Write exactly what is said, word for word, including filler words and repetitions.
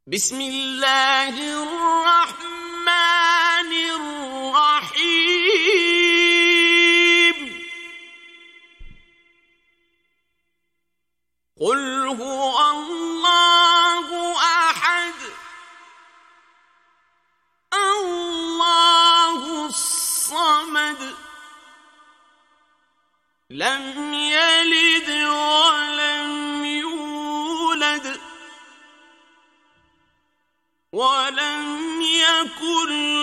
بسم الله الرحمن الرحيم قل هو الله أحد الله الصمد لم يلد ولم يولد ولم يكن